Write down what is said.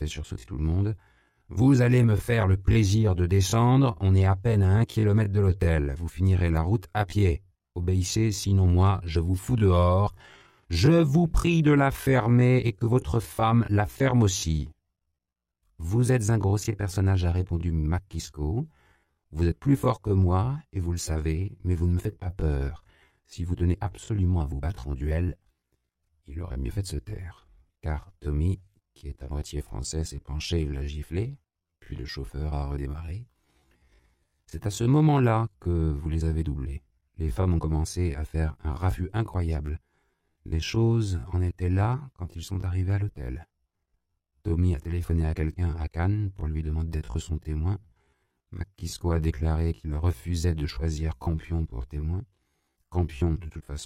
fait sursauter tout le monde. « Vous allez me faire le plaisir de descendre, on est à peine à 1 kilomètre de l'hôtel. Vous finirez la route à pied. Obéissez, sinon moi, je vous fous dehors. Je vous prie de la fermer et que votre femme la ferme aussi. » « Vous êtes un grossier personnage, a répondu McKisco. Vous êtes plus fort que moi, et vous le savez, mais vous ne me faites pas peur. Si vous tenez absolument à vous battre en duel, il aurait mieux fait de se taire. » Car Tommy, qui est à moitié français, s'est penché et l'a giflé, puis le chauffeur a redémarré. C'est à ce moment-là que vous les avez doublés. Les femmes ont commencé à faire un raffut incroyable. Les choses en étaient là quand ils sont arrivés à l'hôtel. Tommy a téléphoné à quelqu'un à Cannes pour lui demander d'être son témoin. McKisco a déclaré qu'il refusait de choisir Campion pour témoin. Campion, de toute façon,